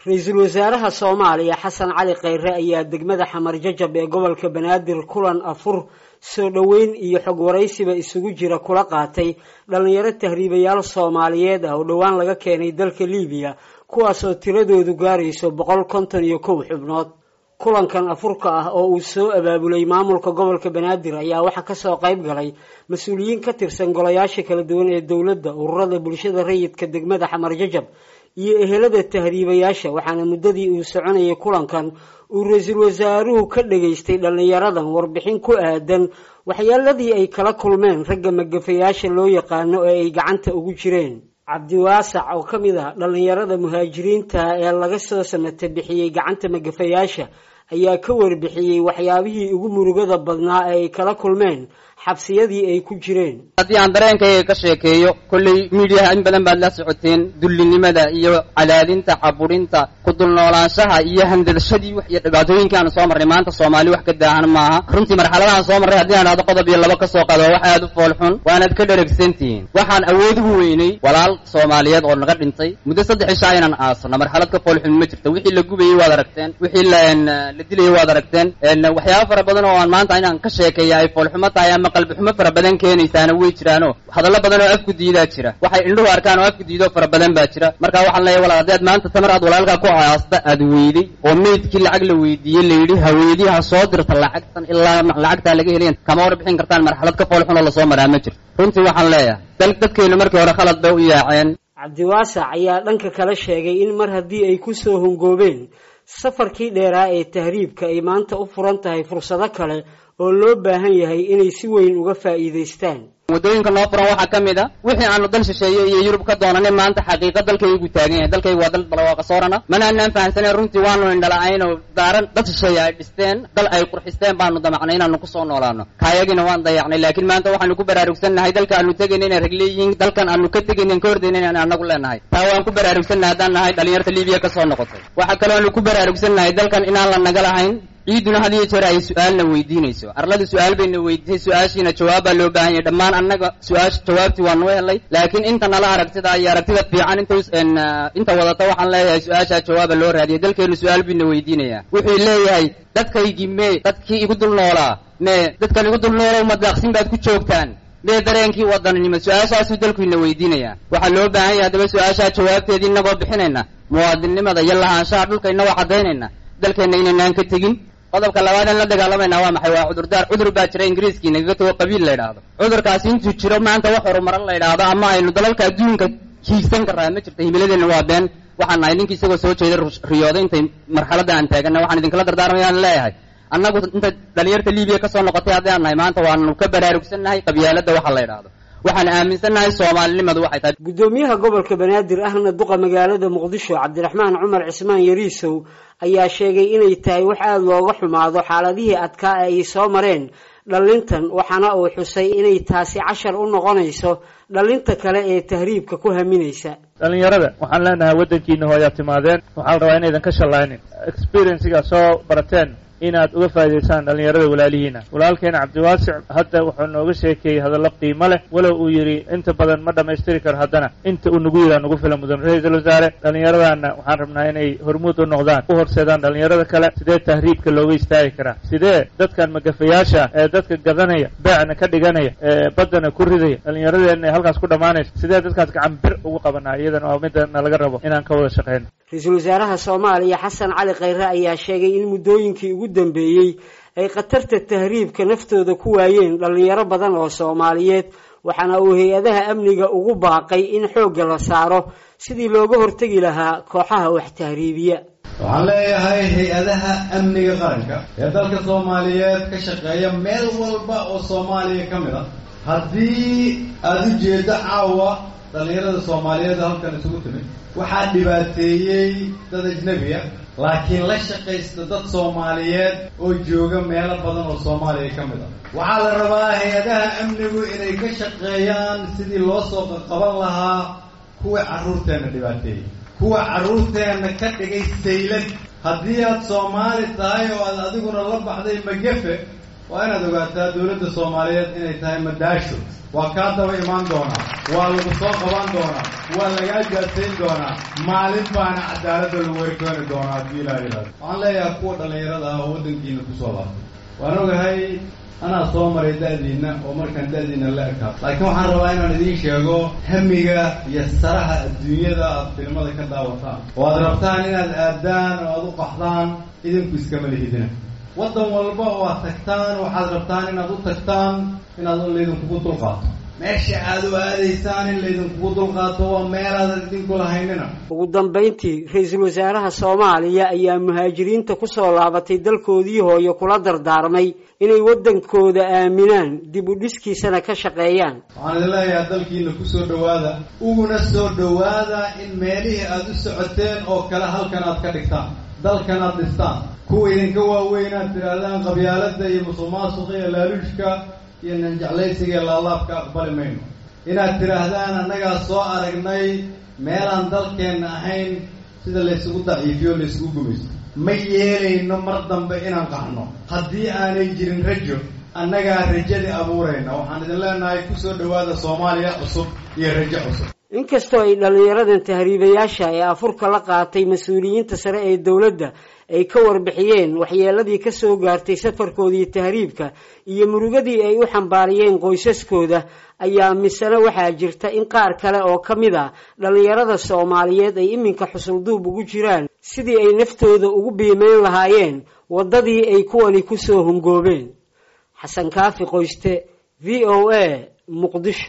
Ra'iisul Wasaaraha Soomaaliya Xasan Cali Khayre ayaa degmada Xamar Jajab ee gobolka Banaadir kulan afur soo dhaweyn iyo xog waraysiba isugu jira kula qaatay dhalinyaro tahriibayaal Soomaaliyeed oo dhawaan laga keenay dalka Liibiya kuwaas oo tiradoodu gaarayso 151 xubnood. kulankan afurka ah oo uu soo abaabulay maamulka gobolka Banaadir ayaa waxa ka soo qayb galay mas'uuliyiin ka tirsan golayaasha kala duwan ee dawladda, ururada bulshada rayidka degmada Xamar Jajab iyo ehelada tahriibayaasha. waxaana muddadii uu soconayay kulankan uu ra'iisul wasaaruhu ka dhageystay dhalinyaradan warbixin ku aadan waxyaaladii ay kala kulmeen ragga magafayaasha loo yaqaano ee ay gacanta ugu jireen. Cabdiwaasac oo ka mid ah dhalinyarada muhaajiriinta ee laga soo samatay bixiyay gacanta magafayaasha ayaa ka warbixiyay waxyaabihii ugu murugada badnaa ee ay kala kulmeen xabsiyadii ay ku jireen. haddii aan dareenkayga ka sheekeeyo kolley miidiyaha in badan baad la socoteen dullinimada iyo cadaadinta caburinta ku dulnoolaanshaha iyo handalshadii wax iyo dhibaatooyinkii aan soo marnay maanta Soomaali wax ka daahan maaha. runtii marxaladahan soo marray haddii aan aado qodob iyo laba ka soo qaado wax aad u foolxun waanaad ka dheregsantihiin. waxaan awood ugu weynay walaal Soomaaliyeed oo naga dhintay muddo 3 cisho inaan aasno. marxalad ka foolxun ma jirto. wixii la gubayay waad aragteen, wixii la dilayay waad aragteen. waxyaabo fara badan oo aan maanta inaan ka sheekeeyo ay foolxumo tahay ama qalbi xumo fara badan keenaysaana way jiraan oo hadallo badan oo afku diidaa jira. waxay indhuhu arkaan oo afku diido fara badan baa jira. marka waxaan leeyahay walaal haddii maanta tamar aad walaalka ku haasta aad weyday oo meedkii lacag la weydiiyay la yidhi haweenidii ha soo dirta lacagtan ilaa lacagta laga heleen kama warbixin kartaan. marxalad ka foolxun oo la soo maraa ma jirto. runtii waxaan leeyahay dadkeenu markii hore khalad bay u yaaceen. Cabdiwaasac ayaa dhanka kale sheegay in mar haddii ay ku soo hongoobeen safarkii dheeraa ee tahriibka ay maanta u furan tahay fursado kale oo loo baahan yahay inay si weyn uga faa'iideystaan. wadooyinka noo furan waxaa ka mid ah wixii aanu dal shisheeye iyo Yurub ka doonanay maanta xaqiiqo dalkaygu taagan yahay. dalkaygu waa dal barwaaqo soorana mana aanan fahansanay runtii waanu indhala'ayn oo daaran dad shisheeye ay dhisteen dal ay qurxisteen baanu damacnay inaanu ku soo noolaano. kaayagina waan dayacnay laakiin maanta waxaanu ku baraarugsannahay dalka aanu tegaynay inay rag leeyihiin dalkan aanu ka tegaynay ka hordaynay inaan anagu leenahay. taa waan ku baraarugsannahay haddaan nahay dhalinyarta Liibiya ka soo noqotay. waxaa kaloo aanu ku baraarugsannahay dalkan inaan la naga lahayn ciiduna had iyo jeer ay su'aalna weydiinayso. arlada su'aal bayna weydiisay, su'aashiina jawaab baa loo baahan yahay. dhammaan annaga su'aasha jawaabtii waa noo helay laakiin inta nala aragtida iyo aragtida fiican inta wadata waxaan leeyahay su'aasha jawaaba loo raadiyay. dalkeenu su'aal bayna weydiinaya. wuxuu leeyahay dadkaygii dadkii igu dul noolaa dadkan igu dul noolaa ma daaqsin baad ku joogtaan dareenkii wadanimo. su'aashaasuu dalkiina weydiinaya. waxaa loo baahan yahay haddaba su'aasha jawaabteedii inagoo bixinayna muwaadinimada iyo lahaanshaha dhulka inagoo cadaynayna dalkeena inaynaan ka tegin. qodobka labaad aan la dagaalamayna waa maxay? waa cudurdaar. cudur baa jira ingiriiskiina gato qabiil la yiraahdo. cudurkaasi intuu jiro maanta wax horumaran la yiraahdo ama aynu dalalka adduunka hiigsan karnaa ma jirto. himiladeena waa been. waxaan nahay ninkii isagoo soo jeeday riyooday intay marxaladda aan taagana. waxaan idinkala dardaarmayaan leeyahay annagu inta dhalinyarta Liibiya ka soo noqotay haddii aan nahay maanta waanu ka baraarugsannahay qabyaaladda waxa la yiraahdo. waxaan aaminsannahay Soomaalinimadu waxay tahay. gudoomiyaha gobolka Banaadir ahna duqa magaalada Muqdisho Cabdiraxmaan Cumar Cismaan Yariisow ayaa sheegay inay tahay wax aad looga xumaado xaaladihii adkaa ay soo mareen dhalintan. waxaana uu xusay inay taasi cashar u noqonayso dhalinta kale ee tahriibka ku haminaysa. dhalinyarada waxaan leenahay wadankiina hooyaa timaadeen. waxaan rabaa inaydan ka shalaynin experience-ga soo barateen inaad uga faa'iideysaan dhalinyarada walaalihiina. walaalkeena Cabdiwaasic hadda wuxuu nooga sheekeeyay hadallo qiimo leh walow uu yiri inta badan ma dhamaystiri karo haddana inta uu nagu yiraahdo nagu filan mudan ra'iisul wasaare. dhalinyaradaana waxaan rabnaa inay hormuud u noqdaan u horseedaan dhalinyarada kale. sidee tahriibka looga istaagi karaa? sidee dadkan magafayaasha ee dadka gadanaya beecna ka dhiganaya ee badana ku ridaya dhalinyaradeenna halkaas ku dhamaanaysa sidee dadkaas gacan bir ugu qabanaa? iyadana waa midna laga rabo inaan ka wada shaqeyno. ra'iisul wasaaraha Soomaaliya Xasan Cali Khayre ayaa sheegay in muddooyinkii ugu dambeeyay ay qatarta tahriibka naftooda ku waayeen dhalinyaro badan oo Soomaaliyeed. waxaana uu hay'adaha amniga ugu baaqay in xoogga la saaro sidii looga hortagi lahaa kooxaha wax tahriibiya. waxaan leeyahay hay'adaha amniga qaranka ee dalka Soomaaliyeed ka shaqeeya meel walba oo Soomaaliya ka mid ah haddii aad u jeedo caawa dhalinyarada Soomaaliyeed halkan isugu timid waxaa dhibaateeyay dad ajnabi ah laakiin la shaqaysta dad Soomaaliyeed oo jooga meelo badan oo Soomaaliya ka mid ah. waxaa la rabaa hay'adaha amnigu inay ka shaqeeyaan sidii loo soo qaban lahaa kuwa carruurteena dhibaateeyay, kuwa carruurteena ka dhigay saylan. haddii aad Soomaali tahay oo aad adiguna la baxday magafe waa inaad ogaataa dawladda Soomaaliyeed inay tahay madaasho waa kaa daba imaan doonaa waa lagu soo qaban doonaa waa lagaa jaadsayn doonaa maalin baana cadaaladda lagu warkeeni doonaa haddii ilaa yidhahdo waxaan leeyahay kuwa dhallinyarada ah oo waddankiina kusoo laabtay waan ogahay anaa soo maray da'diinna oo markaan da'diinna la ekaa laakiin waxaan rabaa inaan idiin sheego hamiga iyo saraha adduunyada aad filimada ka daawataan oo aad rabtaan inaad aadaan oo aad u qaxdaan idinku iskama lihidina waddan walba oo aad tagtaan waxaad rabtaan inaad u tagtaan inaad laydinkugu dulqaato meesha aad u aadaysaan in laydinkugu dulqaato waa meelaadan idinku lahaynina ugu dambayntii ra-iisul wasaaraha soomaaliya ayaa muhaajiriinta ku soo laabatay dalkoodii hooyo kula dardaarmay inay waddankooda aaminaan dib u dhiskiisana ka shaqeeyaan waxaan idin leeyahay dalkiina ku soo dhowaada uguna soo dhowaada in meelihii aad u socoteen oo kale halkan aad ka dhigtaan dalkan aad dhistaan kuwa idinka waaweyn aad tidhaahdaan qabyaaladda iyo musuqmaasuqa iyo laaluushka iyo nanjeclaysiga iyo laalaabka aqbali mayno inaad tidhaahdaan annagaa soo aragnay meelaan dalkeenna ahayn sida laysugu daciifiyo laysugu gumaysto ma yeelayno mar dambe inaan qaxno haddii aanay jirin rajo annagaa rajadii abuurayna waxaan idin leenahay ku soo dhowaada soomaaliya cusub iyo rajo cusub inkastoo ay dhallinyaradan tahriibayaasha ee afurka la qaatay mas-uuliyiinta sare ee dowladda ay ka warbixiyeen waxyeeladii ka soo gaartay safarkoodii tahriibka iyo murugadii ay u xambaariyeen qoysaskooda ayaa misena waxaa jirta in qaar kale oo ka mid a dhallinyarada soomaaliyeed ay iminka xusulduub ugu jiraan sidii ay naftooda ugu biimeyn lahaayeen waddadii ay kuwani ku soo hungoobeen xasan kaafi qoyste v o a muqdisho